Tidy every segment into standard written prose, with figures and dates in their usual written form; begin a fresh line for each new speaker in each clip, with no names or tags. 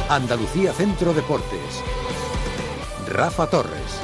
Andalucía Centro Deportes. Rafa Torres.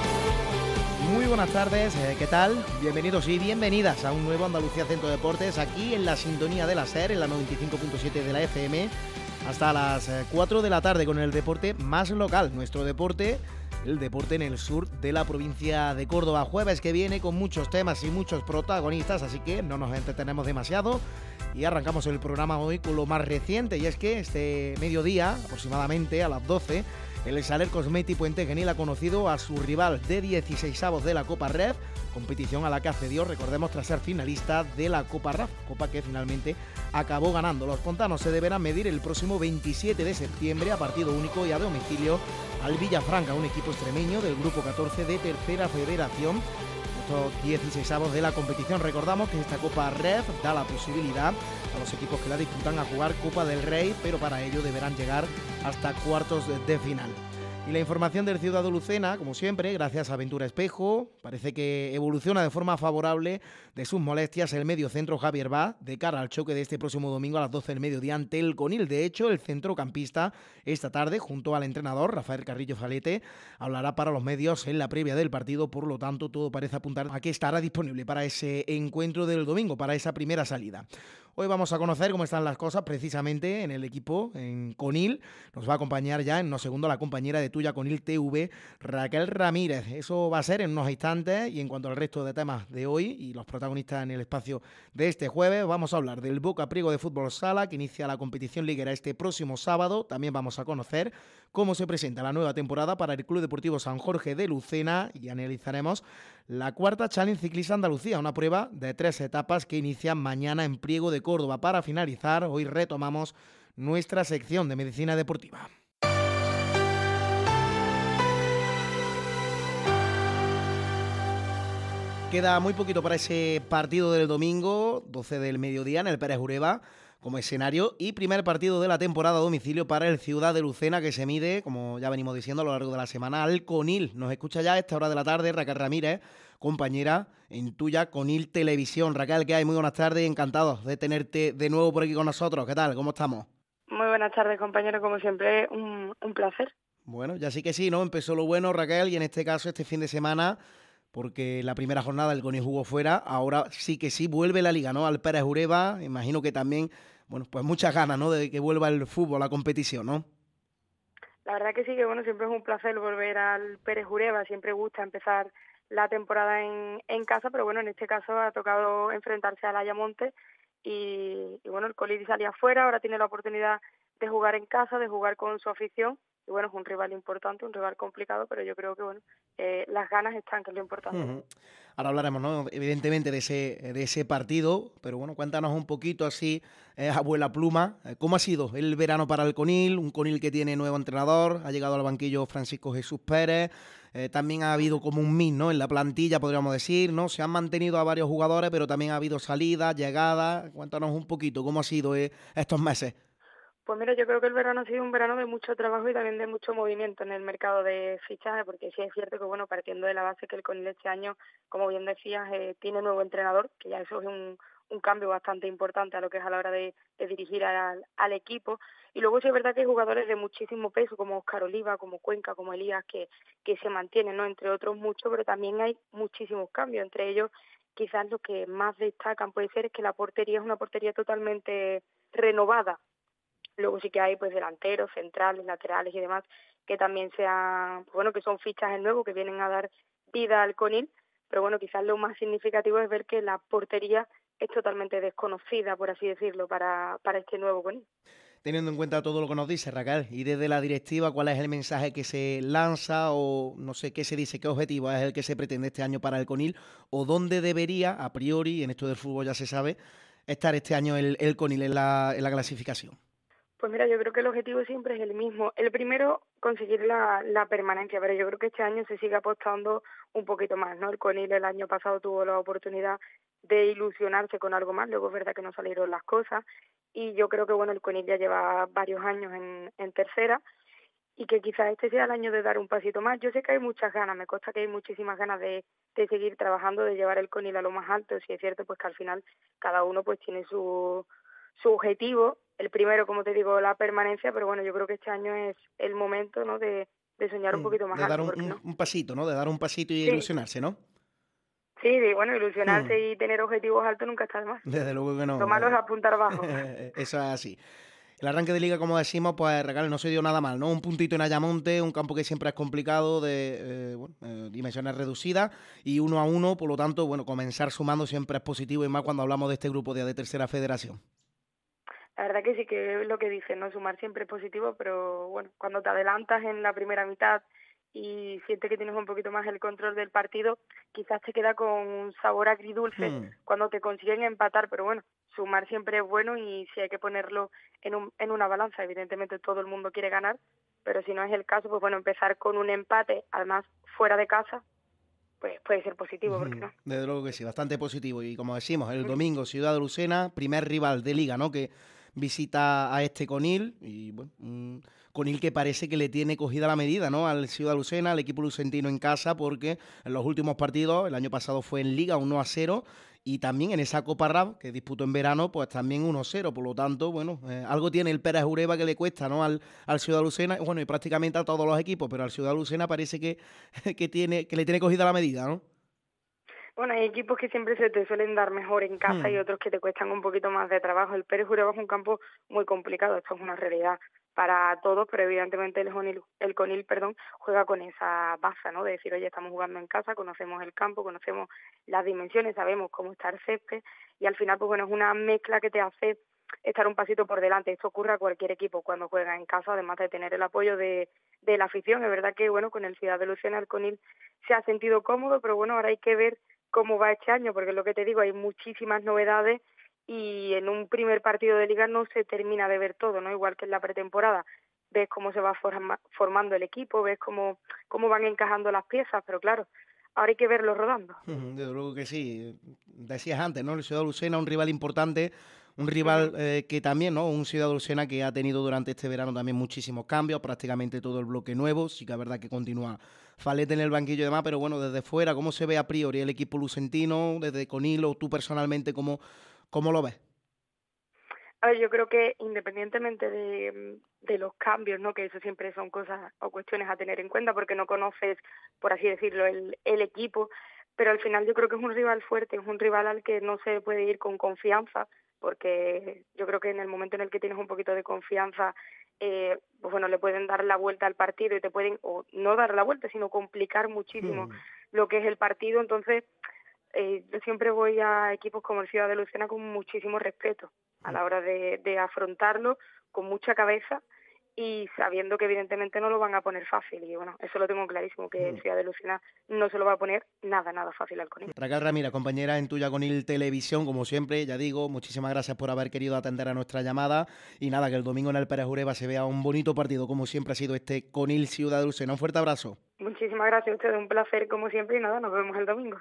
Muy buenas tardes, ¿qué tal? Bienvenidos y bienvenidas a un nuevo Andalucía Centro Deportes, aquí en la sintonía de la SER, en la 95.7 de la FM, hasta las 4 de la tarde con el deporte más local, nuestro deporte, el deporte en el sur de la provincia de Córdoba. Jueves que viene con muchos temas y muchos protagonistas, así que no nos entretenemos demasiado y arrancamos el programa hoy con lo más reciente, y es que este mediodía, aproximadamente a las 12, el Saler Cosmeti Puente Genil ha conocido a su rival de 16avos de la Copa REF, competición a la que accedió, recordemos, tras ser finalista de la Copa RAF, copa que finalmente acabó ganando. Los pontanos se deberán medir el próximo 27 de septiembre a partido único y a domicilio al Villafranca, un equipo extremeño del grupo 14 de Tercera Federación. Estos 16avos de la competición, recordamos que esta Copa REF da la posibilidad a los equipos que la disputan a jugar Copa del Rey, pero para ello deberán llegar hasta cuartos de final. Y la información del Ciudad de Lucena, como siempre, gracias a Ventura Espejo, parece que evoluciona de forma favorable de sus molestias el mediocentro Javier Bá, de cara al choque de este próximo domingo a las 12 del mediodía ante el Conil. De hecho, el centrocampista esta tarde, junto al entrenador Rafael Carrillo Falete, hablará para los medios en la previa del partido. Por lo tanto, todo parece apuntar a que estará disponible para ese encuentro del domingo, para esa primera salida. Hoy vamos a conocer cómo están las cosas precisamente en el equipo, en Conil. Nos va a acompañar ya en unos segundos la compañera de Tuya Conil TV, Raquel Ramírez. Eso va a ser en unos instantes, y en cuanto al resto de temas de hoy y los protagonistas en el espacio de este jueves, vamos a hablar del Boca Priego de Fútbol Sala, que inicia la competición liguera este próximo sábado. También vamos a conocer cómo se presenta la nueva temporada para el Club Deportivo San Jorge de Lucena, y analizaremos la cuarta Challenge Ciclista Andalucía, una prueba de 3 etapas que inicia mañana en Priego de Córdoba. Para finalizar, hoy retomamos nuestra sección de medicina deportiva. Queda muy poquito para ese partido del domingo, 12 del mediodía, en el Pérez Ureba, como escenario, y primer partido de la temporada a domicilio para el Ciudad de Lucena, que se mide, como ya venimos diciendo a lo largo de la semana, al Conil. Nos escucha ya a esta hora de la tarde Raquel Ramírez, compañera en Tuya Conil Televisión. Raquel, ¿qué hay? Muy buenas tardes y encantados de tenerte de nuevo por aquí con nosotros. ¿Qué tal? ¿Cómo estamos?
Muy buenas tardes, compañero, como siempre, un placer.
Bueno, ya sí que sí, ¿no? Empezó lo bueno, Raquel, y en este caso, este fin de semana, porque la primera jornada el Conil jugó fuera, ahora sí que sí vuelve la liga, ¿no? Al Pérez Ureba, imagino que también, bueno, pues muchas ganas, ¿no? De que vuelva el fútbol, la competición, ¿no?
La verdad que sí, que bueno, siempre es un placer volver al Pérez Ureba, siempre gusta empezar la temporada en casa, pero bueno, en este caso ha tocado enfrentarse al Ayamonte y bueno, el Coliri salía afuera, ahora tiene la oportunidad de jugar en casa, de jugar con su afición, y bueno, es un rival importante, un rival complicado, pero yo creo que bueno, las ganas están, que es lo importante.
Uh-huh. Ahora hablaremos, ¿no? Evidentemente de ese partido, pero bueno, cuéntanos un poquito así, abuela pluma, ¿cómo ha sido el verano para el Conil? Un Conil que tiene nuevo entrenador, ha llegado al banquillo Francisco Jesús Pérez, también ha habido como un mix, ¿no? En la plantilla, podríamos decir, ¿no? Se han mantenido a varios jugadores, pero también ha habido salidas, llegadas. Cuéntanos un poquito cómo ha sido estos meses.
Pues mira, yo creo que el verano ha sido un verano de mucho trabajo y también de mucho movimiento en el mercado de fichajes, porque sí es cierto que, bueno, partiendo de la base que el Conil este año, como bien decías, tiene nuevo entrenador, que ya eso es un cambio bastante importante a lo que es a la hora de dirigir al equipo. Y luego sí es verdad que hay jugadores de muchísimo peso, como Óscar Oliva, como Cuenca, como Elías, que se mantienen, ¿no? Entre otros muchos, pero también hay muchísimos cambios. Entre ellos, quizás lo que más destacan puede ser es que la portería es una portería totalmente renovada. Luego sí que hay pues delanteros, centrales, laterales y demás que también sean, bueno, que son fichajes nuevos que vienen a dar vida al Conil, pero bueno, quizás lo más significativo es ver que la portería es totalmente desconocida, por así decirlo, para este nuevo Conil.
Teniendo en cuenta todo lo que nos dice Raquel, y desde la directiva, ¿cuál es el mensaje que se lanza o no sé qué se dice, qué objetivo es el que se pretende este año para el Conil, o dónde debería, a priori, en esto del fútbol ya se sabe, estar este año el Conil en la clasificación?
Pues mira, yo creo que el objetivo siempre es el mismo. El primero, conseguir la permanencia, pero yo creo que este año se sigue apostando un poquito más, ¿no? El Conil el año pasado tuvo la oportunidad de ilusionarse con algo más, luego es verdad que no salieron las cosas, y yo creo que, bueno, el Conil ya lleva varios años en tercera, y que quizás este sea el año de dar un pasito más. Yo sé que hay muchas ganas, me consta que hay muchísimas ganas de seguir trabajando, de llevar el Conil a lo más alto. Si es cierto, pues que al final cada uno pues tiene su objetivo. el primero, como te digo, la permanencia, pero bueno, yo creo que este año es el momento, ¿no?, de soñar un poquito más
de dar
alto. ¿Por qué no?
un pasito, ¿no? De dar un pasito y
Sí,
ilusionarse, ¿no?
sí, bueno, ilusionarse y tener objetivos altos nunca está de más.
Desde luego que
Lo
no.
malo es apuntar bajo.
Eso es así. El arranque de liga, como decimos, pues Regal no se dio nada mal, ¿no? Un puntito en Ayamonte, un campo que siempre es complicado, de dimensiones reducidas, y 1-1, por lo tanto, bueno, comenzar sumando siempre es positivo, y más cuando hablamos de este grupo de tercera federación.
La verdad que sí, que es lo que dicen, ¿no? Sumar siempre es positivo, pero bueno, cuando te adelantas en la primera mitad y sientes que tienes un poquito más el control del partido, quizás te queda con un sabor agridulce cuando te consiguen empatar, pero bueno, sumar siempre es bueno y si hay que ponerlo en una balanza, evidentemente todo el mundo quiere ganar, pero si no es el caso, pues bueno, empezar con un empate, además fuera de casa, pues puede ser positivo, ¿por qué no?
Desde luego que sí, bastante positivo. Y como decimos, el domingo, Ciudad de Lucena, primer rival de liga, ¿no? Que visita a este Conil, y bueno, Conil que parece que le tiene cogida la medida, ¿no? Al Ciudad de Lucena, al equipo lucentino en casa, porque en los últimos partidos, el año pasado fue en Liga 1-0, y también en esa Copa RAB, que disputó en verano, pues también 1-0. Por lo tanto, bueno, algo tiene el Pérez Ureba que le cuesta, ¿no? Al Ciudad de Lucena, bueno, y prácticamente a todos los equipos, pero al Ciudad de Lucena parece que le tiene cogida la medida, ¿no?
Bueno, hay equipos que siempre se te suelen dar mejor en casa y otros que te cuestan un poquito más de trabajo. El Pérez Ureba es un campo muy complicado, esto es una realidad para todos, pero evidentemente el Conil, juega con esa baza, ¿no? De decir, oye, estamos jugando en casa, conocemos el campo, conocemos las dimensiones, sabemos cómo está el césped, y al final, pues bueno, es una mezcla que te hace estar un pasito por delante. Esto ocurre a cualquier equipo cuando juega en casa, además de tener el apoyo de la afición. Es verdad que, bueno, con el Ciudad de Lucena, el Conil se ha sentido cómodo, pero bueno, ahora hay que ver cómo va este año, porque es lo que te digo, hay muchísimas novedades y en un primer partido de liga no se termina de ver todo, ¿no? Igual que en la pretemporada, ves cómo se va formando el equipo, ves cómo van encajando las piezas, pero claro, ahora hay que verlo rodando.
Desde luego que sí. Decías antes, ¿no? El Ciudad de Lucena, un rival importante, un rival que también, ¿no? Un Ciudad de Lucena que ha tenido durante este verano también muchísimos cambios, prácticamente todo el bloque nuevo. Sí que es verdad que continúa Falete en el banquillo y demás, pero bueno, desde fuera, ¿cómo se ve a priori el equipo lucentino? Desde Conil, o tú personalmente, ¿cómo lo ves?
A ver, yo creo que independientemente de los cambios, ¿no? Que eso siempre son cosas o cuestiones a tener en cuenta porque no conoces, por así decirlo, el equipo, pero al final yo creo que es un rival fuerte, es un rival al que no se puede ir con confianza, porque yo creo que en el momento en el que tienes un poquito de confianza, pues bueno, le pueden dar la vuelta al partido y te pueden, o no dar la vuelta, sino complicar muchísimo lo que es el partido. Entonces, yo siempre voy a equipos como el Ciudad de Lucena con muchísimo respeto a la hora de afrontarlo, con mucha cabeza y sabiendo que evidentemente no lo van a poner fácil. Y bueno, eso lo tengo clarísimo, que el Ciudad de Lucena no se lo va a poner nada fácil al Conil.
Raquel Ramírez, compañera en Tuya Conil Televisión, como siempre, ya digo, muchísimas gracias por haber querido atender a nuestra llamada, y nada, que el domingo en el Pérez Ureba se vea un bonito partido, como siempre ha sido este Conil Ciudad de Lucena. Un fuerte abrazo.
Muchísimas gracias a ustedes, un placer como siempre, y nada, nos vemos el domingo.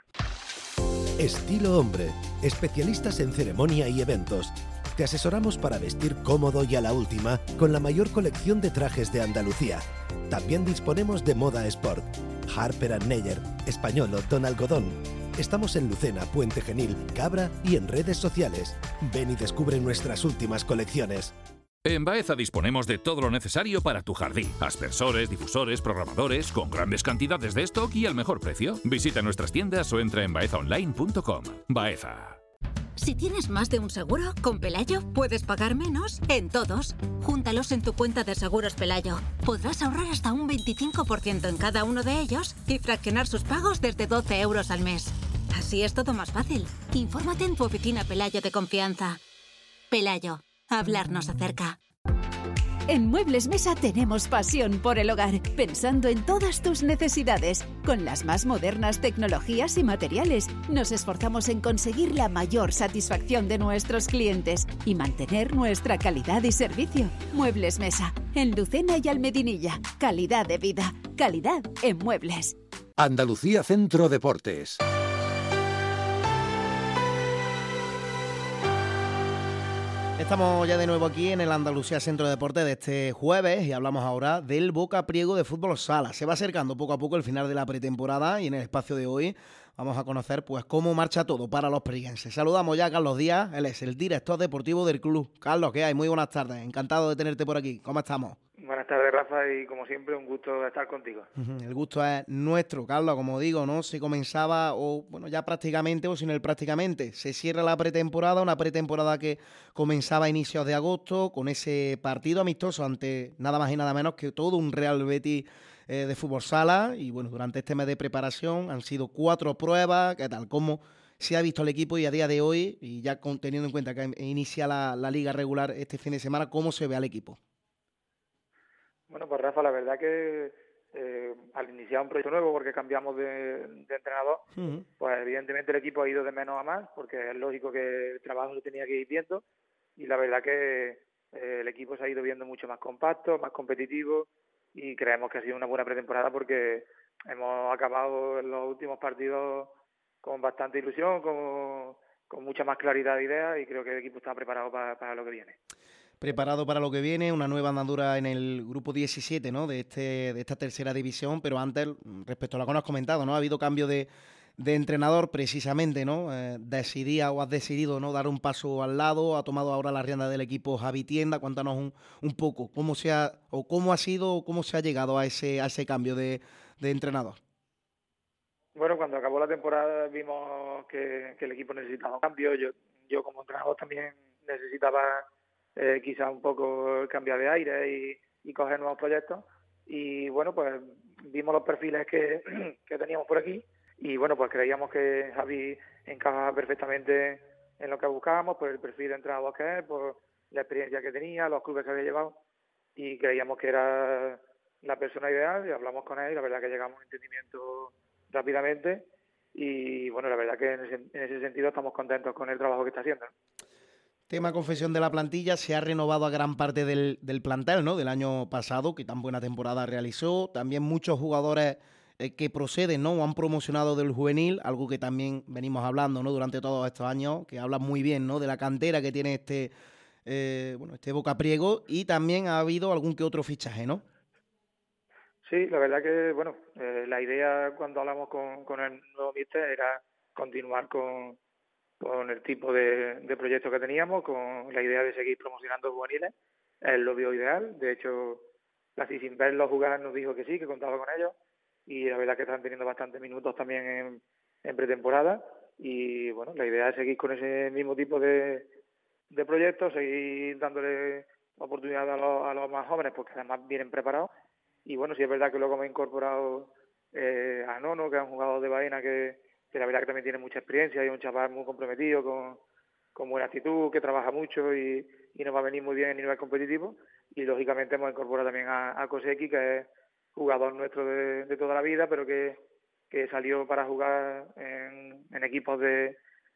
Estilo Hombre, especialistas en ceremonia y eventos. Te asesoramos para vestir cómodo y a la última con la mayor colección de trajes de Andalucía. También disponemos de moda sport. Harper & Neyer, Españolo, Don Algodón. Estamos en Lucena, Puente Genil, Cabra y en redes sociales. Ven y descubre nuestras últimas colecciones.
En Baeza disponemos de todo lo necesario para tu jardín. Aspersores, difusores, programadores, con grandes cantidades de stock y al mejor precio. Visita nuestras tiendas o entra en baezaonline.com. Baeza.
Si tienes más de un seguro, con Pelayo puedes pagar menos en todos. Júntalos en tu cuenta de seguros Pelayo. Podrás ahorrar hasta un 25% en cada uno de ellos y fraccionar sus pagos desde 12 euros al mes. Así es todo más fácil. Infórmate en tu oficina Pelayo de confianza. Pelayo. Hablarnos acerca.
En Muebles Mesa tenemos pasión por el hogar, pensando en todas tus necesidades. Con las más modernas tecnologías y materiales, nos esforzamos en conseguir la mayor satisfacción de nuestros clientes y mantener nuestra calidad y servicio. Muebles Mesa, en Lucena y Almedinilla. Calidad de vida, calidad en muebles.
Andalucía Centro Deportes.
Estamos ya de nuevo aquí en el Andalucía Centro de Deportes de este jueves y hablamos ahora del Boca Priego de Fútbol Sala. Se va acercando poco a poco el final de la pretemporada y en el espacio de hoy vamos a conocer pues cómo marcha todo para los priguenses. Saludamos ya a Carlos Díaz, él es el director deportivo del club. Carlos, ¿qué hay? Muy buenas tardes, encantado de tenerte por aquí. ¿Cómo estamos?
Buenas tardes, Rafa, y como siempre, un gusto estar contigo.
El gusto es nuestro, Carlos, como digo, ¿no? Se comenzaba, o bueno, ya prácticamente, o sin el prácticamente, se cierra la pretemporada, una pretemporada que comenzaba a inicios de agosto, con ese partido amistoso ante nada más y nada menos que todo un Real Betis de fútbol sala, y bueno, durante este mes de preparación han sido 4 pruebas. ¿Qué tal? ¿Cómo se ha visto el equipo? Y a día de hoy, y ya teniendo en cuenta que inicia la liga regular este fin de semana, ¿cómo se ve al equipo?
Bueno, pues Rafa, la verdad que al iniciar un proyecto nuevo, porque cambiamos de entrenador, pues evidentemente el equipo ha ido de menos a más, porque es lógico que el trabajo se tenía que ir viendo, y la verdad que el equipo se ha ido viendo mucho más compacto, más competitivo, y creemos que ha sido una buena pretemporada porque hemos acabado en los últimos partidos con bastante ilusión, con mucha más claridad de ideas, y creo que el equipo está preparado para lo que viene.
Preparado para lo que viene, una nueva andadura en el grupo 17, ¿no? de esta tercera división, pero antes, respecto a lo que nos has comentado, ¿no? Ha habido cambio de entrenador precisamente, ¿no? Has decidido, ¿no? Dar un paso al lado, ha tomado ahora la rienda del equipo Javi Tienda. Cuéntanos un poco cómo ha sido o cómo se ha llegado a ese cambio de entrenador.
Bueno, cuando acabó la temporada vimos que el equipo necesitaba un cambio. Yo como entrenador también necesitaba quizá un poco cambiar de aire y coger nuevos proyectos. Y bueno, pues vimos los perfiles que teníamos por aquí, y bueno, pues creíamos que Javi encajaba perfectamente en lo que buscábamos, por el perfil de entrenador que es, por la experiencia que tenía, los clubes que había llevado, y creíamos que era la persona ideal, y hablamos con él, y la verdad que llegamos a un entendimiento rápidamente, y bueno, la verdad que en ese sentido estamos contentos con el trabajo que está haciendo.
Tema confesión de la plantilla, se ha renovado a gran parte del plantel, ¿no? Del año pasado, que tan buena temporada realizó. También muchos jugadores que proceden, ¿no? O han promocionado del juvenil, algo que también venimos hablando, ¿no? Durante todos estos años, que hablan muy bien, ¿no? De la cantera que tiene este Bocapriego, y también ha habido algún que otro fichaje, ¿no?
Sí, la verdad que, bueno, la idea cuando hablamos con el nuevo míster era continuar con el tipo de proyecto que teníamos, con la idea de seguir promocionando juveniles. Él lo vio ideal, de hecho, casi sin verlos jugar nos dijo que sí, que contaba con ellos, y la verdad que están teniendo bastantes minutos también en pretemporada, y bueno, la idea es seguir con ese mismo tipo de proyectos, seguir dándole oportunidad a los más jóvenes, porque además vienen preparados. Y bueno, sí es verdad que luego me he incorporado a Nono, que es un jugador de Baena que la verdad que también tiene mucha experiencia, y es un chaval muy comprometido, con buena actitud, que trabaja mucho y nos va a venir muy bien en nivel competitivo. Y lógicamente hemos incorporado también a Koseki, que es jugador nuestro de toda la vida, pero que salió para jugar en equipos de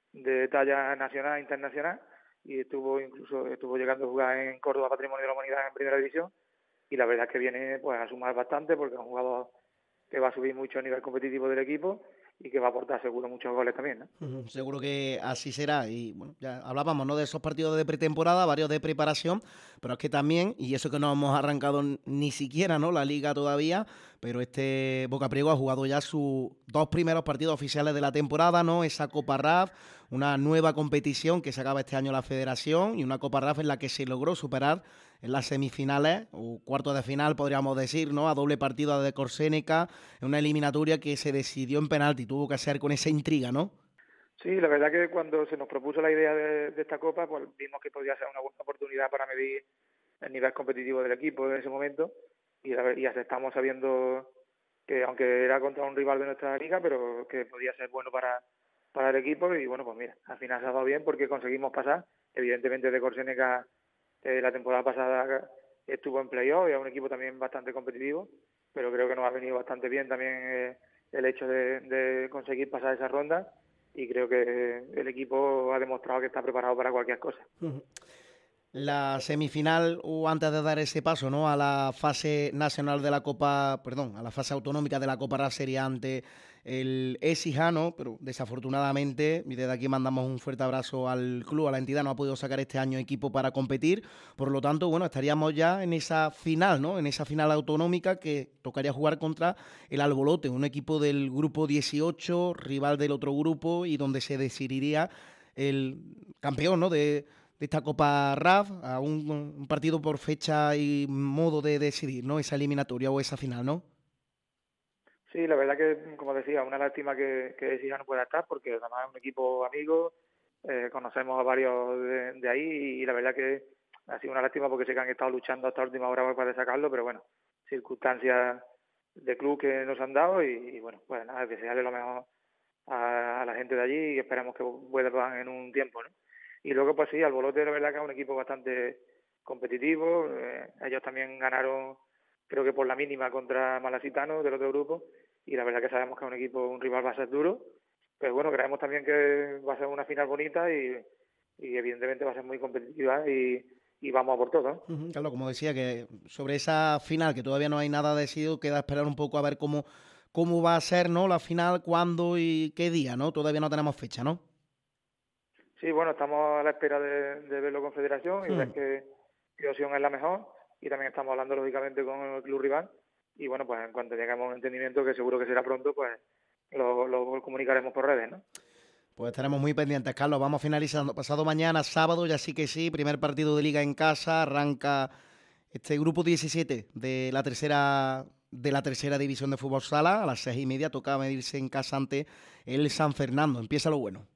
talla nacional e internacional, y estuvo llegando a jugar en Córdoba Patrimonio de la Humanidad en primera división, y la verdad es que viene pues a sumar bastante, porque es un jugador que va a subir mucho el nivel competitivo del equipo y que va a aportar seguro muchos goles también, ¿no?
Seguro que así será. Y bueno, ya hablábamos, ¿no? De esos partidos de pretemporada, varios de preparación, pero es que también, y eso que no hemos arrancado ni siquiera, ¿no? La liga todavía, pero este Bocapriego ha jugado ya sus 2 primeros partidos oficiales de la temporada, ¿no? Esa Copa RAF, una nueva competición que se acaba este año la Federación, y una Copa RAF en la que se logró superar en las semifinales, o cuartos de final podríamos decir, ¿no? A doble partido de Corsénica, en una eliminatoria que se decidió en penalti, tuvo que ser con esa intriga, ¿no?
Sí, la verdad que cuando se nos propuso la idea de esta Copa, pues vimos que podía ser una buena oportunidad para medir el nivel competitivo del equipo en ese momento, y aceptamos sabiendo que aunque era contra un rival de nuestra liga, pero que podía ser bueno para el equipo. Y bueno, pues mira, al final se ha dado bien porque conseguimos pasar. Evidentemente de Corsénica la temporada pasada estuvo en playoff, y es un equipo también bastante competitivo, pero creo que nos ha venido bastante bien también el hecho de conseguir pasar esa ronda, y creo que el equipo ha demostrado que está preparado para cualquier cosa.
la semifinal o antes de dar ese paso, ¿no?, a la fase nacional de la Copa, perdón, a la fase autonómica de la Copa RAF sería ante el Écija, pero desafortunadamente, y desde aquí mandamos un fuerte abrazo al club, a la entidad, no ha podido sacar este año equipo para competir, por lo tanto, bueno, estaríamos ya en esa final, ¿no?, en esa final autonómica que tocaría jugar contra el Albolote, un equipo del grupo 18, rival del otro grupo y donde se decidiría el campeón, ¿no?, de esta Copa RAF, a un partido por fecha y modo de decidir, ¿no?, esa eliminatoria o esa final, ¿no?
Sí, la verdad que, como decía, una lástima que Écija no pueda estar, porque además es un equipo amigo, conocemos a varios de ahí y la verdad que ha sido una lástima porque sé que han estado luchando hasta la última hora para sacarlo, pero bueno, circunstancias de club que nos han dado y bueno, pues nada, desearle lo mejor a la gente de allí y esperamos que vuelvan en un tiempo, ¿no? Y luego, pues sí, Albolote la verdad que es un equipo bastante competitivo. Ellos también ganaron, creo que por la mínima, contra Malacitano del otro grupo. Y la verdad que sabemos que es un equipo, un rival va a ser duro. Pero bueno, creemos también que va a ser una final bonita y evidentemente va a ser muy competitiva y vamos a por todo, ¿no?
Claro, como decía, que sobre esa final, que todavía no hay nada decidido, queda esperar un poco a ver cómo va a ser, ¿no?, la final, cuándo y qué día, ¿no? Todavía no tenemos fecha, ¿no?
Sí, bueno, estamos a la espera de verlo con Federación y ver qué opción es la mejor. Y también estamos hablando, lógicamente, con el club rival. Y bueno, pues en cuanto lleguemos a un entendimiento, que seguro que será pronto, pues lo comunicaremos por redes, ¿no?
Pues estaremos muy pendientes, Carlos. Vamos finalizando. Pasado mañana, sábado, ya sí que sí, primer partido de Liga en casa. Arranca este grupo 17 de la tercera división de fútbol sala. A las 6:30 toca medirse en casa ante el San Fernando. Empieza lo bueno.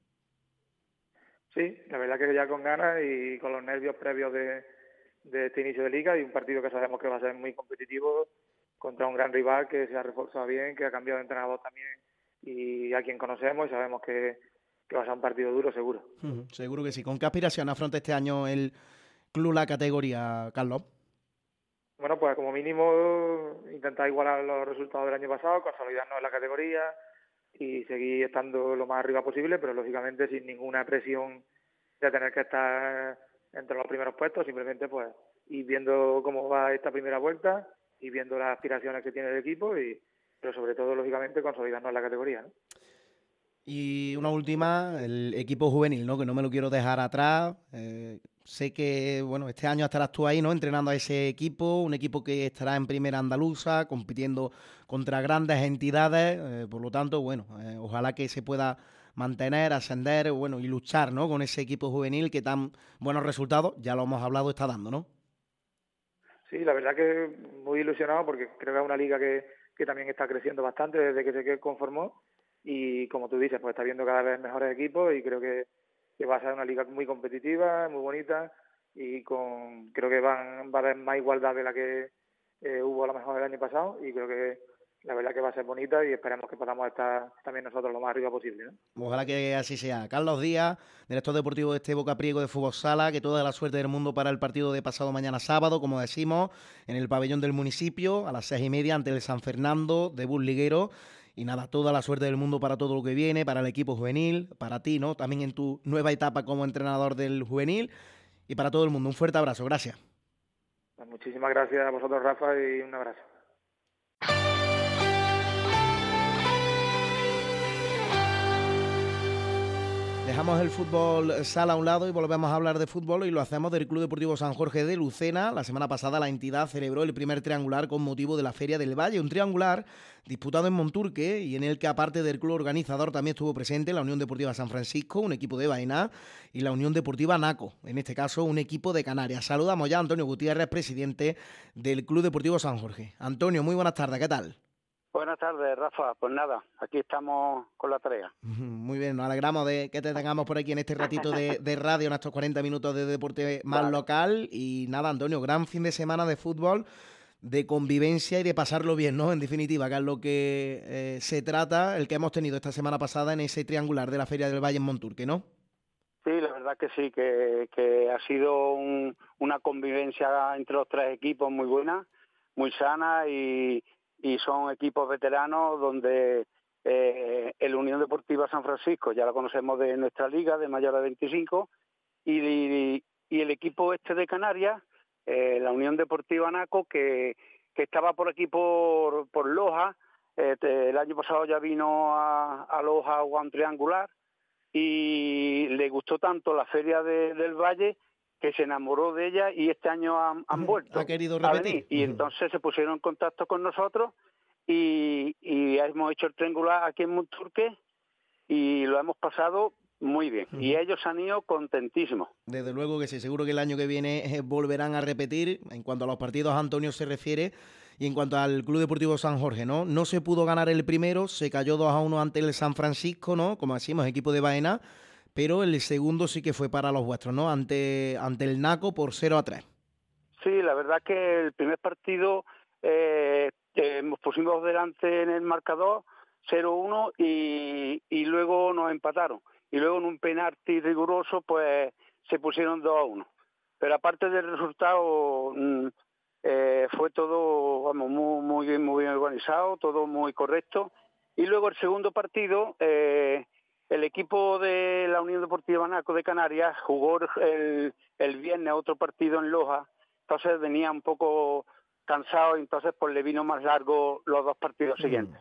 Sí, la verdad que ya con ganas y con los nervios previos de este inicio de liga y un partido que sabemos que va a ser muy competitivo contra un gran rival que se ha reforzado bien, que ha cambiado de entrenador también y a quien conocemos y sabemos que va a ser un partido duro seguro.
Seguro que sí. ¿Con qué aspiración afronta este año el club la categoría, Carlos?
Bueno, pues como mínimo intentar igualar los resultados del año pasado, consolidarnos en la categoría y seguir estando lo más arriba posible, pero lógicamente sin ninguna presión de tener que estar entre los primeros puestos, simplemente pues ir viendo cómo va esta primera vuelta y viendo las aspiraciones que tiene el equipo, pero sobre todo, lógicamente, consolidarnos en la categoría, ¿no?
Y una última, el equipo juvenil, ¿no?, que no me lo quiero dejar atrás. Sé que, bueno, este año estarás tú ahí, ¿no?, entrenando a ese equipo, un equipo que estará en primera andaluza, compitiendo contra grandes entidades. Por lo tanto, bueno, ojalá que se pueda mantener, ascender, bueno, y luchar, ¿no?, con ese equipo juvenil que tan buenos resultados, ya lo hemos hablado, está dando, ¿no?
Sí, la verdad que muy ilusionado porque creo que es una liga que también está creciendo bastante desde que se conformó y como tú dices, pues está viendo cada vez mejores equipos y creo que va a ser una liga muy competitiva, muy bonita y creo que va a haber más igualdad de la que hubo a lo mejor el año pasado y creo que la verdad que va a ser bonita y esperemos que podamos estar también nosotros lo más arriba posible, ¿no?
Ojalá que así sea. Carlos Díaz, director deportivo de este Boca Priego de Fútbol Sala, que toda la suerte del mundo para el partido de pasado mañana sábado, como decimos, en el pabellón del municipio, a las 6:30 ante el San Fernando, debut liguero. Y nada, toda la suerte del mundo para todo lo que viene, para el equipo juvenil, para ti, ¿no?, también en tu nueva etapa como entrenador del juvenil y para todo el mundo. Un fuerte abrazo, gracias.
Pues muchísimas gracias a vosotros, Rafa, y un abrazo.
Dejamos el fútbol sala a un lado y volvemos a hablar de fútbol y lo hacemos del Club Deportivo San Jorge de Lucena. La semana pasada la entidad celebró el primer triangular con motivo de la Feria del Valle, un triangular disputado en Monturque y en el que aparte del club organizador también estuvo presente la Unión Deportiva San Francisco, un equipo de Baena, y la Unión Deportiva Naco, en este caso un equipo de Canarias. Saludamos ya a Antonio Gutiérrez, presidente del Club Deportivo San Jorge. Antonio, muy buenas tardes, ¿qué tal?
Buenas tardes, Rafa. Pues nada, aquí estamos con la tarea.
Muy bien, nos alegramos de que te tengamos por aquí en este ratito de radio, en estos 40 minutos de deporte más local. Y nada, Antonio, gran fin de semana de fútbol, de convivencia y de pasarlo bien, ¿no? En definitiva, que es lo que se trata, el que hemos tenido esta semana pasada en ese triangular de la Feria del Valle en Monturque, ¿no?
Sí, la verdad que sí, que ha sido una convivencia entre los tres equipos muy buena, muy sana y son equipos veteranos donde el Unión Deportiva San Francisco ya la conocemos de nuestra liga de mayores de 25 y y el equipo este de Canarias, la Unión Deportiva Naco, que estaba por aquí por Loja. El año pasado ya vino a Loja a un triangular y le gustó tanto la feria del Valle que se enamoró de ella y este año han vuelto
ha querido
a
repetir.
venir. Y entonces se pusieron en contacto con nosotros y hemos hecho el triangular aquí en Monturque y lo hemos pasado muy bien. Y ellos han ido contentísimos.
Desde luego que sí, seguro que el año que viene volverán a repetir. En cuanto a los partidos, Antonio, se refiere. Y en cuanto al Club Deportivo San Jorge, no se pudo ganar el primero, se cayó 2-1 ante el San Francisco, ¿no? Como decimos, equipo de Baena, pero el segundo sí que fue para los vuestros, ¿no? Ante el Naco por 0-3.
Sí, la verdad que el primer partido nos pusimos delante en el marcador 0-1 y luego nos empataron. Y luego en un penalti riguroso pues se pusieron 2-1. Pero aparte del resultado fue todo, vamos, muy bien organizado, todo muy correcto. Y luego el segundo partido, el equipo de la Unión Deportiva Naco de Canarias jugó el viernes otro partido en Loja, entonces venía un poco cansado y entonces pues le vino más largo los dos partidos siguientes.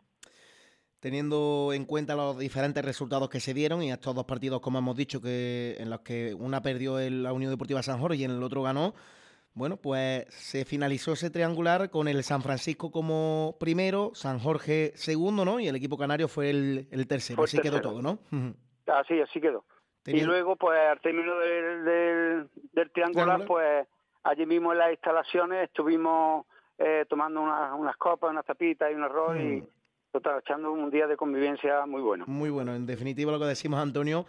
Teniendo en cuenta los diferentes resultados que se dieron y estos dos partidos, como hemos dicho, que en los que una perdió la Unión Deportiva San Jorge y en el otro ganó, bueno, pues se finalizó ese triangular con el San Francisco como primero, San Jorge segundo, ¿no? Y el equipo canario fue el tercero. Así quedó todo, ¿no?
Así quedó. Y luego, pues al término del triangular, pues allí mismo en las instalaciones estuvimos tomando unas copas, unas tapitas y un arroz y total, echando un día de convivencia muy bueno.
Muy bueno. En definitiva, lo que decimos, Antonio,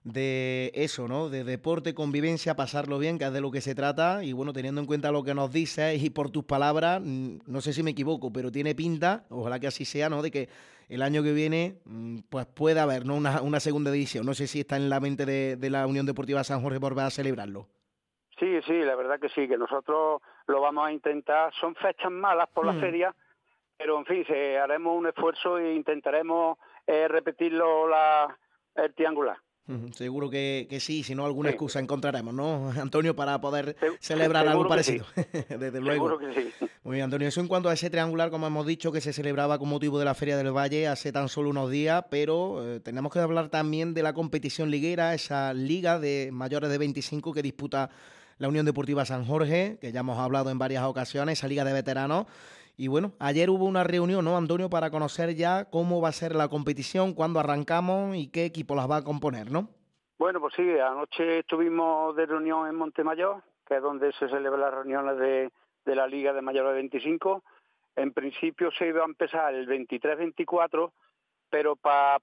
de eso, ¿no? De deporte, convivencia, pasarlo bien, que es de lo que se trata. Y bueno, teniendo en cuenta lo que nos dices y por tus palabras, no sé si me equivoco, pero tiene pinta, ojalá que así sea, ¿no? De que el año que viene pues pueda haber, ¿no? Una segunda división. No sé si está en la mente de la Unión Deportiva San Jorge volver a celebrarlo.
Sí, la verdad que sí, que nosotros lo vamos a intentar. Son fechas malas por la feria, pero en fin, haremos un esfuerzo e intentaremos repetirlo el triangular.
Seguro que sí, si no alguna excusa encontraremos, ¿no, Antonio, para poder celebrar algo parecido?
Sí.
Desde luego.
Seguro que sí.
Muy bien, Antonio, eso en cuanto a ese triangular, como hemos dicho, que se celebraba con motivo de la Feria del Valle hace tan solo unos días, pero tenemos que hablar también de la competición liguera, esa liga de mayores de 25 que disputa la Unión Deportiva San Jorge, que ya hemos hablado en varias ocasiones, esa liga de veteranos. Y bueno, ayer hubo una reunión, ¿no, Antonio?, para conocer ya cómo va a ser la competición, cuándo arrancamos y qué equipo las va a componer, ¿no?
Bueno, pues sí, anoche estuvimos de reunión en Montemayor, que es donde se celebran las reuniones de la Liga de Mayores de 25. En principio se iba a empezar el 23-24, pero para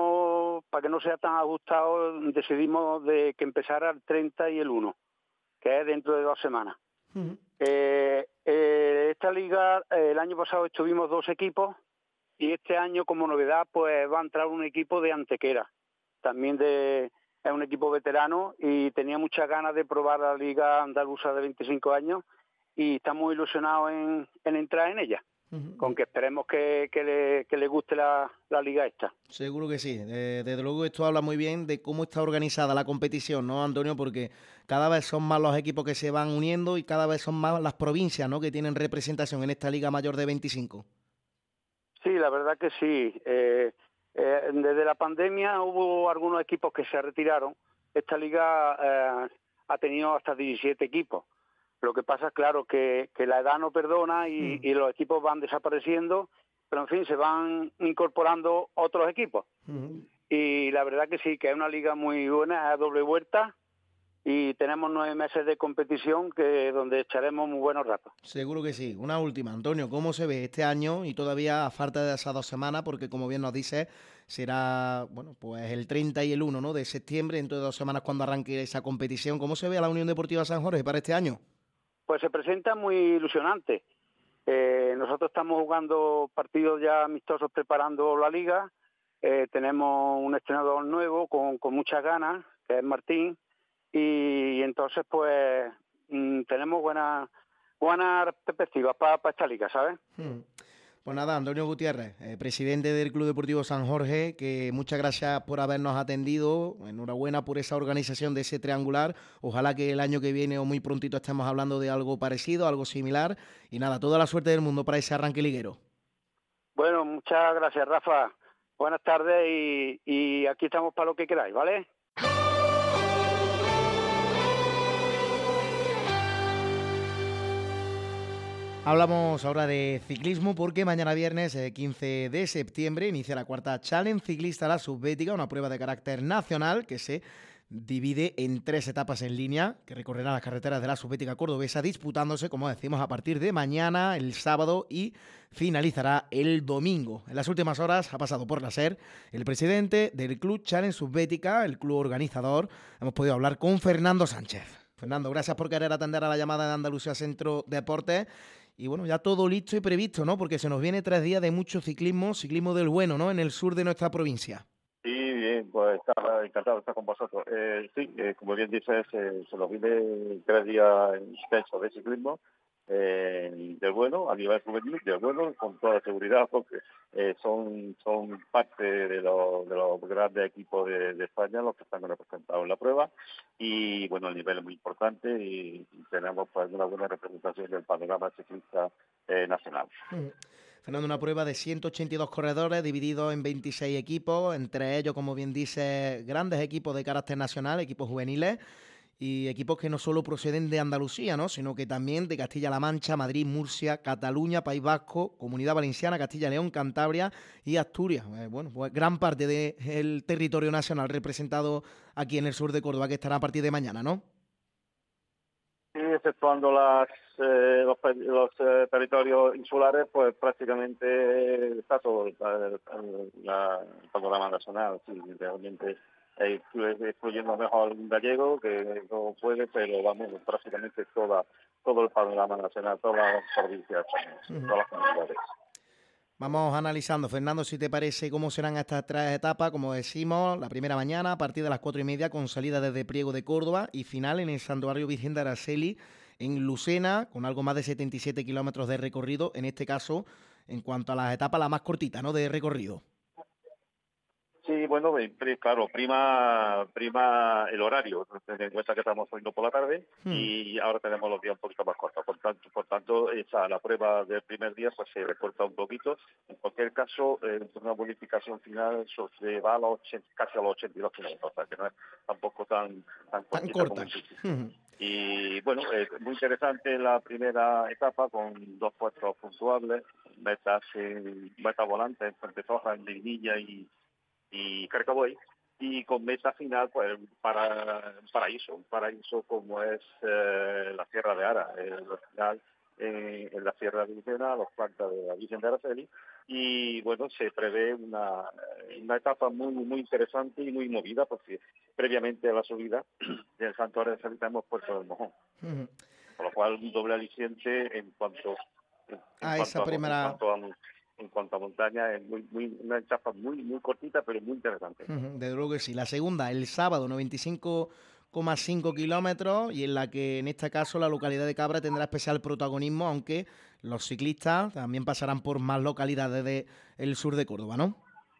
que no sea tan ajustado, decidimos de que empezara el 30 y el 1, que es dentro de 2 semanas. Esta liga, el año pasado estuvimos 2 equipos y este año, como novedad, pues va a entrar un equipo de Antequera, también es un equipo veterano y tenía muchas ganas de probar la liga andaluza de 25 años y estamos ilusionados en entrar en ella. Con que esperemos que le guste la liga esta.
Seguro que sí. Desde luego esto habla muy bien de cómo está organizada la competición, ¿no, Antonio? Porque cada vez son más los equipos que se van uniendo y cada vez son más las provincias, ¿no?, que tienen representación en esta liga mayor de 25.
Sí, la verdad que sí. Desde la pandemia hubo algunos equipos que se retiraron. Esta liga ha tenido hasta 17 equipos. Lo que pasa es, claro, que la edad no perdona y los equipos van desapareciendo, pero en fin, se van incorporando otros equipos. Y la verdad que sí, que es una liga muy buena, es doble vuelta y tenemos 9 meses de competición donde echaremos muy buenos ratos.
Seguro que sí. Una última, Antonio, ¿cómo se ve este año y todavía a falta de esas 2 semanas? Porque como bien nos dices, será bueno, pues el 30 y el 1, ¿no?, de septiembre, dentro de 2 semanas cuando arranque esa competición. ¿Cómo se ve a la Unión Deportiva San Jorge para este año?
Pues se presenta muy ilusionante. Nosotros estamos jugando partidos ya amistosos preparando la liga. Tenemos un entrenador nuevo con muchas ganas, que es Martín, y entonces pues tenemos buenas perspectivas para esta liga, ¿sabes?
Pues nada, Antonio Gutiérrez, presidente del Club Deportivo San Jorge, que muchas gracias por habernos atendido, enhorabuena por esa organización de ese triangular, ojalá que el año que viene o muy prontito estemos hablando de algo parecido, algo similar, y nada, toda la suerte del mundo para ese arranque liguero.
Bueno, muchas gracias, Rafa. Buenas tardes y aquí estamos para lo que queráis, ¿vale?
Hablamos ahora de ciclismo porque mañana viernes 15 de septiembre inicia la cuarta Challenge Ciclista La Subbética, una prueba de carácter nacional que se divide en 3 etapas en línea que recorrerán las carreteras de la Subbética cordobesa, disputándose, como decimos, a partir de mañana, el sábado, y finalizará el domingo. En las últimas horas ha pasado por la SER el presidente del Club Challenge Subbética, el club organizador. Hemos podido hablar con Fernando Sánchez. Fernando, gracias por querer atender a la llamada de Andalucía Centro Deportes. Y bueno, ya todo listo y previsto, ¿no? Porque se nos viene 3 días de mucho ciclismo del bueno, ¿no? En el sur de nuestra provincia.
Sí, bien, pues encantado de estar con vosotros. Como bien dices, se nos viene 3 días intensos de ciclismo, del bueno, a nivel juvenil, del bueno, con toda seguridad, porque son parte de los grandes equipos de España los que están representados en la prueba, y bueno, el nivel es muy importante y tenemos pues una buena representación del panorama ciclista nacional.
Fernando, una prueba de 182 corredores divididos en 26 equipos, entre ellos, como bien dice, grandes equipos de carácter nacional, equipos juveniles y equipos que no solo proceden de Andalucía, ¿no?, sino que también de Castilla-La Mancha, Madrid, Murcia, Cataluña, País Vasco, Comunidad Valenciana, Castilla y León, Cantabria y Asturias. Bueno, pues gran parte del territorio nacional representado aquí en el sur de Córdoba, que estará a partir de mañana, ¿no?
Sí, exceptuando los territorios insulares, pues prácticamente está todo el panorama nacional. Sí, realmente excluyendo mejor un gallego que no puede, pero vamos, prácticamente todo el panorama nacional, todas las provincias, todas las comunidades.
Vamos analizando, Fernando, si te parece, cómo serán estas 3 etapas. Como decimos, la primera mañana a partir de las 4:30 con salida desde Priego de Córdoba y final en el Santuario Virgen de Araceli en Lucena, con algo más de 77 kilómetros de recorrido, en este caso, en cuanto a las etapas, la más cortita, ¿no?, de recorrido.
Sí, bueno, claro, prima el horario. Ten en cuenta que estamos saliendo por la tarde y ahora tenemos los días un poquito más cortos. Por tanto, la prueba del primer día pues se recorta un poquito. En cualquier caso, una bonificación final se va a casi a los 82 kilómetros, o sea que no es tampoco tan corta. Y bueno, muy interesante la primera etapa con 2 puestos puntuables, meta volante en Fuentesoja, en Leguinilla y Carcaboy, y con meta final pues para un paraíso como es la Sierra de Ara, el final en la Sierra de Lucena, a los plantas de la Virgen de Araceli, y bueno, se prevé una etapa muy interesante y muy movida, porque previamente a la subida del Santuario de Araceli tenemos Puerto del Mojón, por lo cual un doble aliciente en cuanto a montaña, es una etapa muy cortita, pero muy interesante.
Desde luego que sí. La segunda, el sábado, 95,5 kilómetros, y en la que en este caso la localidad de Cabra tendrá especial protagonismo, aunque los ciclistas también pasarán por más localidades del sur de Córdoba, ¿no?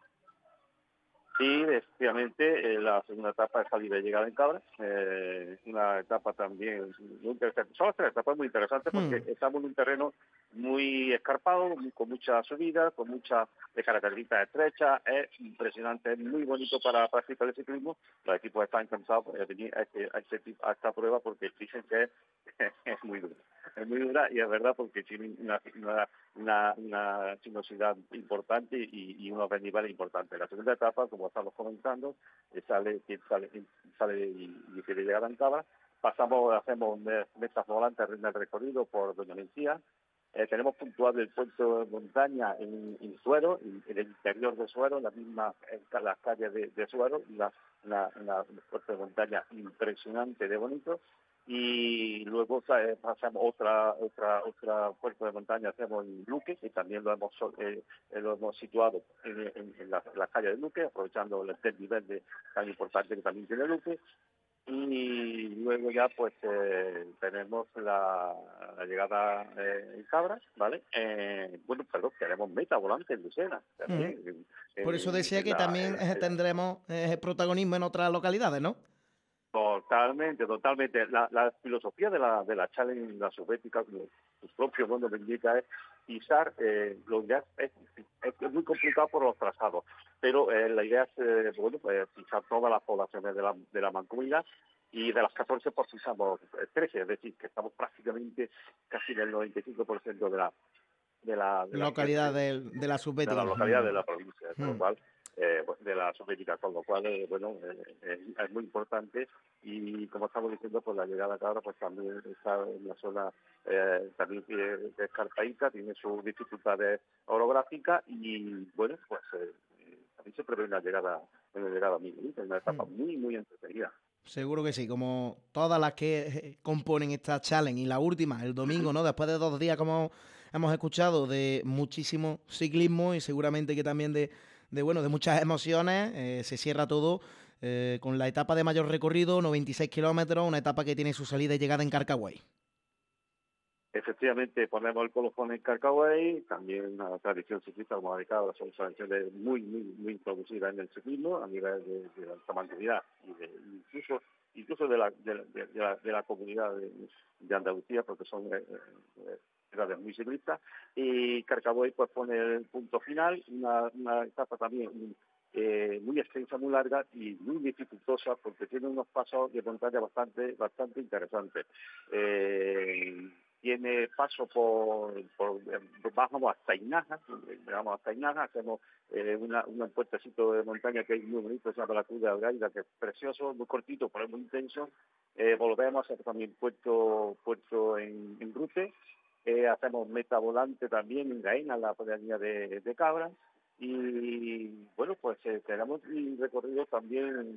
Sí, efectivamente, la segunda etapa es salida y llegada en Cabra, una etapa también muy interesante. Son las 3 etapas muy interesantes porque estamos en un terreno muy escarpado, con mucha subida, con muchas características estrechas, es impresionante, es muy bonito para practicar el ciclismo. Los equipos están cansados de venir a esta prueba porque dicen que es muy dura. Es muy dura y es verdad porque tiene una sinuosidad importante y unos desniveles importantes. La segunda etapa, como estamos comentando, sale y quiere llegar a Ancabra. Hacemos metas volantes en el recorrido por Doña Mencía. Tenemos puntual el puerto de montaña en Suero, en el interior de Suero, las calles de Suero, un puerto de montaña impresionante de bonito. Y luego pasamos otra puerto de montaña, hacemos en Luque, y también lo hemos situado en la calle de Luque, aprovechando el desnivel tan importante que también tiene Luque. y luego ya pues tenemos la llegada en Cabra, ¿vale? Tenemos meta volante en Lucena también.
Por eso decía que también tendremos protagonismo en otras localidades, ¿no?
Totalmente. La filosofía de la Challenge, la soviética, como su propio nombre me indica, es pisar los ya es muy complicado por los trazados, pero la idea es pisar todas las poblaciones de la mancomunidad, y de las 14 pues pisamos 13, es decir, que estamos prácticamente casi en el 95% de la
localidad de la subbética.
De la localidad de la provincia, con lo cual de la subbética, con lo cual es muy importante, y como estamos diciendo, pues la llegada acá ahora pues también está en la zona también descartadita, tiene sus dificultades orográficas, y bueno, pues también se prevé una llegada muy bonita, una etapa muy entretenida.
Seguro que sí, como todas las que componen esta challenge, y la última, el domingo, ¿no? Después de 2 días, como hemos escuchado, de muchísimo ciclismo y seguramente que también de muchas emociones, se cierra todo con la etapa de mayor recorrido, 96 kilómetros, una etapa que tiene su salida y llegada en Carcagüey.
Efectivamente, ponemos el colofón en Carcagüey, también una tradición ciclista como la de Cabra, son tradiciones muy introducidas en el ciclismo a nivel de la mancomunidad y incluso de la comunidad de Andalucía, porque son ciudades muy ciclistas, y Carcagüey pues pone el punto final, una etapa también muy extensa, muy larga y muy dificultosa, porque tiene unos pasos de montaña bastante interesantes. Tiene paso bajamos hasta Inaja, hacemos un puertecito de montaña que es muy bonito, se llama la Cruz de Algaida, que es precioso, muy cortito, pero es muy intenso. Volvemos a hacer también puerto en Rute, hacemos meta volante también en Gaena, la pedanía de Cabra, y bueno, pues tenemos un recorrido también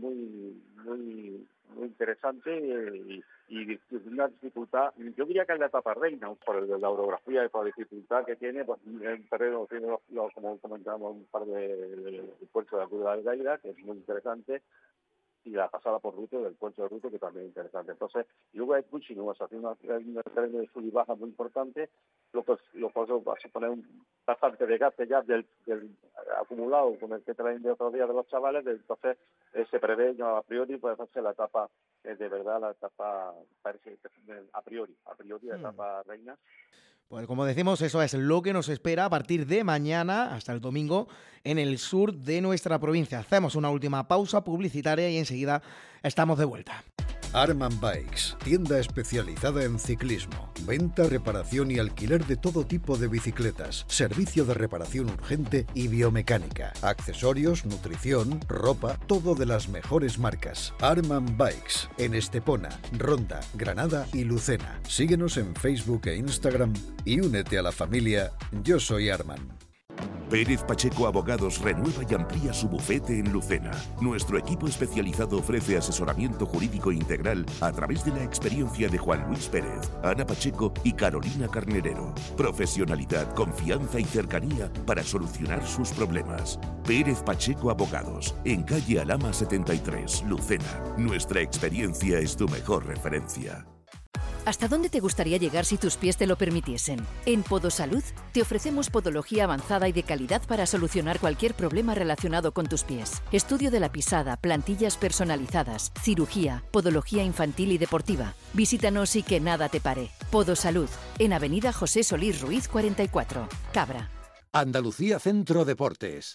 muy interesante, y una dificultad, yo diría que es la etapa reina, por la orografía y por la dificultad que tiene, pues el terreno tiene como comentábamos, un par de puerto de la Cruz de Algaida, que es muy interesante, y la pasada por Rute, del puerto de Rute, que también es interesante. Entonces, y luego hay Puchinuas, hace una terreno de sub y baja muy importante, lo cual va a suponer bastante desgaste ya del acumulado con el que traen de otros días de los chavales, entonces se prevé a priori puede hacerse la etapa, de verdad la etapa, parece a priori la etapa reina.
Pues como decimos, eso es lo que nos espera a partir de mañana hasta el domingo en el sur de nuestra provincia. Hacemos una última pausa publicitaria y enseguida estamos de vuelta.
Arman Bikes, tienda especializada en ciclismo, venta, reparación y alquiler de todo tipo de bicicletas, servicio de reparación urgente y biomecánica, accesorios, nutrición, ropa, todo de las mejores marcas. Arman Bikes, en Estepona, Ronda, Granada y Lucena. Síguenos en Facebook e Instagram y únete a la familia Yo Soy Arman.
Pérez Pacheco Abogados renueva y amplía su bufete en Lucena. Nuestro equipo especializado ofrece asesoramiento jurídico integral a través de la experiencia de Juan Luis Pérez, Ana Pacheco y Carolina Carnerero. Profesionalidad, confianza y cercanía para solucionar sus problemas. Pérez Pacheco Abogados, en calle Alhama 73, Lucena. Nuestra experiencia es tu mejor referencia.
¿Hasta dónde te gustaría llegar si tus pies te lo permitiesen? En Podosalud te ofrecemos podología avanzada y de calidad para solucionar cualquier problema relacionado con tus pies. Estudio de la pisada, plantillas personalizadas, cirugía, podología infantil y deportiva. Visítanos y que nada te pare. Podosalud, en Avenida José Solís Ruiz 44, Cabra.
Andalucía Centro Deportes.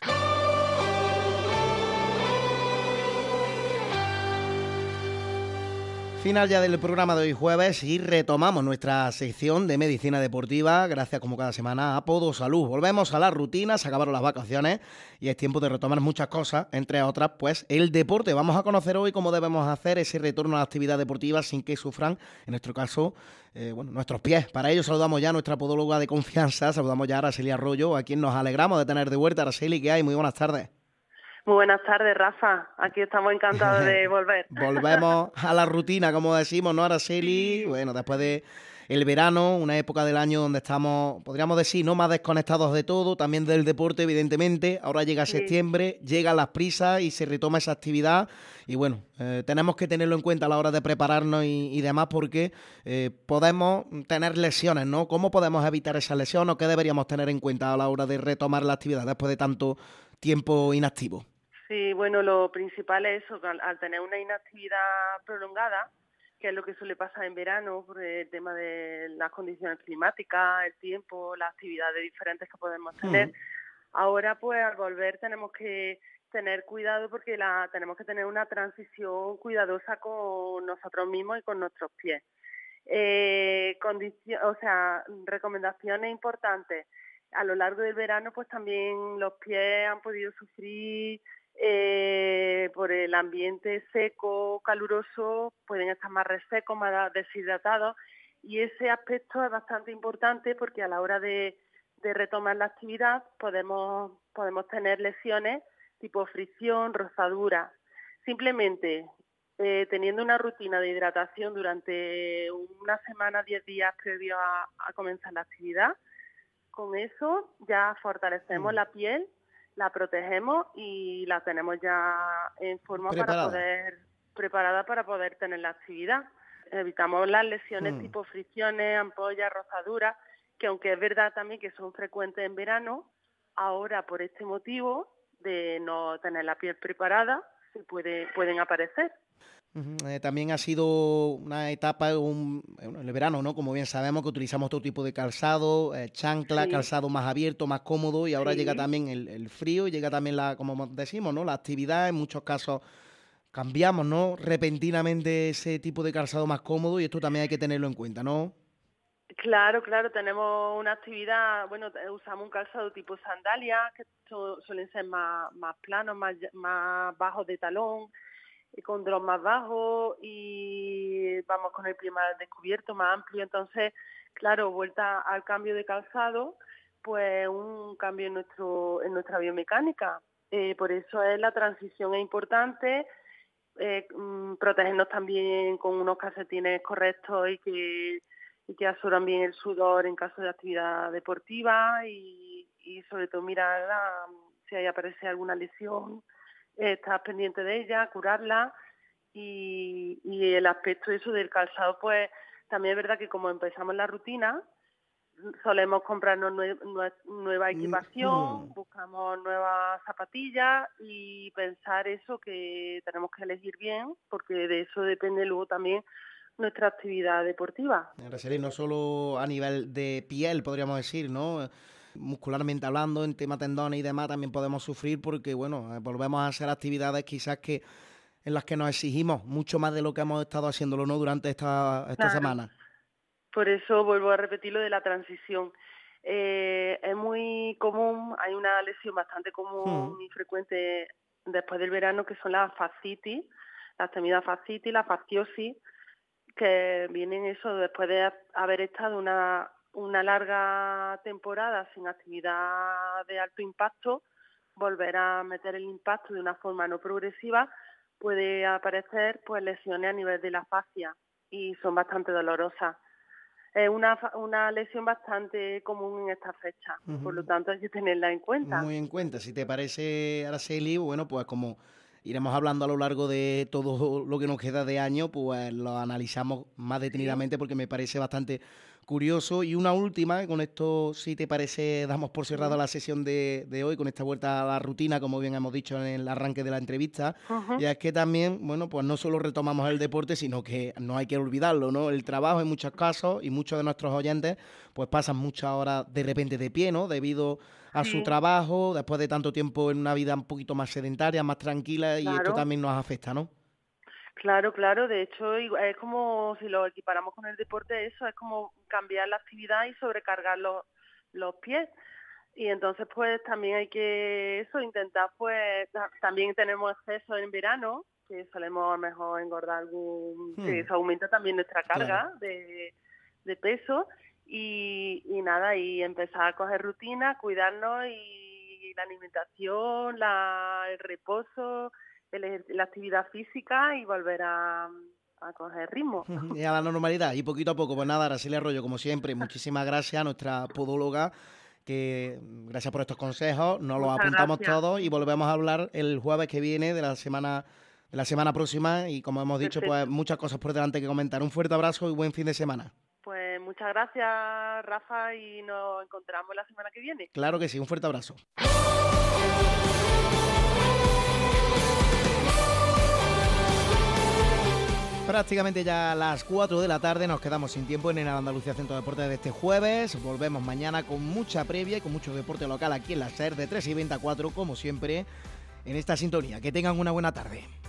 Final ya del programa de hoy jueves y retomamos nuestra sección de medicina deportiva, gracias como cada semana a Podosalud. Volvemos a la rutina, se acabaron las vacaciones y es tiempo de retomar muchas cosas, entre otras pues el deporte. Vamos a conocer hoy cómo debemos hacer ese retorno a la actividad deportiva sin que sufran, en nuestro caso, nuestros pies. Para ello saludamos ya a nuestra podóloga de confianza, saludamos ya a Araceli Arroyo, a quien nos alegramos de tener de vuelta. Araceli, ¿qué hay? Muy buenas tardes.
Muy buenas tardes, Rafa. Aquí estamos encantados de volver.
Volvemos a la rutina, como decimos, ¿no, Araceli? Bueno, después de el verano, una época del año donde estamos, podríamos decir, no más desconectados de todo, también del deporte, evidentemente. Ahora llega septiembre, llegan las prisas y se retoma esa actividad. Y bueno, tenemos que tenerlo en cuenta a la hora de prepararnos y demás, porque podemos tener lesiones, ¿no? ¿Cómo podemos evitar esas lesiones o qué deberíamos tener en cuenta a la hora de retomar la actividad después de tanto tiempo inactivo?
Sí, bueno, lo principal es eso, al tener una inactividad prolongada, que es lo que suele pasar en verano por el tema de las condiciones climáticas, el tiempo, las actividades diferentes que podemos tener. Ahora, pues, al volver tenemos que tener cuidado porque tenemos que tener una transición cuidadosa con nosotros mismos y con nuestros pies. Recomendaciones importantes. A lo largo del verano, pues también los pies han podido sufrir por el ambiente seco, caluroso, pueden estar más resecos, más deshidratados, y ese aspecto es bastante importante porque a la hora de retomar la actividad podemos tener lesiones tipo fricción, rozadura. Simplemente teniendo una rutina de hidratación durante una semana, 10 días previo a comenzar la actividad, con eso ya fortalecemos la piel, la protegemos y la tenemos ya en forma preparada para poder tener la actividad. Evitamos las lesiones tipo fricciones, ampollas, rozaduras, que aunque es verdad también que son frecuentes en verano, ahora por este motivo de no tener la piel preparada pueden aparecer.
También ha sido una etapa en el verano, ¿no? Como bien sabemos, que utilizamos todo tipo de calzado, chancla, calzado más abierto, más cómodo, y ahora llega también el frío, y llega también como decimos, ¿no? La actividad. En muchos casos cambiamos, ¿no? Repentinamente ese tipo de calzado más cómodo, y esto también hay que tenerlo en cuenta, ¿no?
Claro, tenemos una actividad, usamos un calzado tipo sandalia, que suelen ser más planos, más bajos de talón, con drop más bajo, y vamos con el pie más descubierto, más amplio. Entonces, claro, vuelta al cambio de calzado, pues un cambio en nuestra biomecánica. Por eso la transición es importante, protegernos también con unos calcetines correctos y que absorban bien el sudor en caso de actividad deportiva, y sobre todo mirar si aparece alguna lesión, estar pendiente de ella, curarla, y el aspecto eso del calzado, pues también es verdad que como empezamos la rutina, solemos comprarnos nueva equipación, buscamos nuevas zapatillas y pensar eso, que tenemos que elegir bien, porque de eso depende luego también nuestra actividad deportiva.
Araceli, no solo a nivel de piel, podríamos decir, ¿no? Muscularmente hablando, en tema tendones y demás, también podemos sufrir porque, bueno, volvemos a hacer actividades quizás en las que nos exigimos mucho más de lo que hemos estado haciéndolo, ¿no? Durante esta semana.
Por eso vuelvo a repetir lo de la transición. Es muy común, hay una lesión bastante común y frecuente después del verano, que son las fascitis, las temidas fascitis, la fasciosis, que vienen eso después de haber estado una larga temporada sin actividad de alto impacto. Volver a meter el impacto de una forma no progresiva, puede aparecer pues lesiones a nivel de la fascia y son bastante dolorosas. Es una lesión bastante común en esta fecha, por lo tanto hay que tenerla en cuenta.
Muy en cuenta. Si te parece, Araceli, bueno, pues como iremos hablando a lo largo de todo lo que nos queda de año, pues lo analizamos más detenidamente porque me parece bastante curioso. Y una última, con esto, si te parece, damos por cerrada la sesión de hoy, con esta vuelta a la rutina, como bien hemos dicho en el arranque de la entrevista. Y es que también, bueno, pues no solo retomamos el deporte, sino que no hay que olvidarlo, ¿no? El trabajo en muchos casos, y muchos de nuestros oyentes, pues pasan muchas horas de repente de pie, ¿no? Debido a su trabajo, después de tanto tiempo en una vida un poquito más sedentaria, más tranquila, y esto también nos afecta, ¿no?
Claro, de hecho es como si lo equiparamos con el deporte, eso es como cambiar la actividad y sobrecargar los pies, y entonces pues también hay que intentar, pues también tenemos exceso en verano, que solemos a lo mejor engordar que eso aumenta también nuestra carga de peso, y nada, y empezar a coger rutina, cuidarnos, y la alimentación, el reposo, la actividad física, y volver a coger ritmo.
Y a la normalidad, y poquito a poco. Pues nada, Araceli Arroyo, como siempre, muchísimas gracias a nuestra podóloga, que gracias por estos consejos, nos los apuntamos todos y volvemos a hablar el jueves que viene de la semana próxima, y como hemos dicho, pues muchas cosas por delante que comentar. Un fuerte abrazo y buen fin de semana.
Pues muchas gracias, Rafa, y nos encontramos la semana que viene.
Claro que sí, un fuerte abrazo. Prácticamente ya a las 4 de la tarde, nos quedamos sin tiempo en el Andalucía Centro de Deportes de este jueves. Volvemos mañana con mucha previa y con mucho deporte local aquí en la SER de 3:20 a 4, como siempre, en esta sintonía. Que tengan una buena tarde.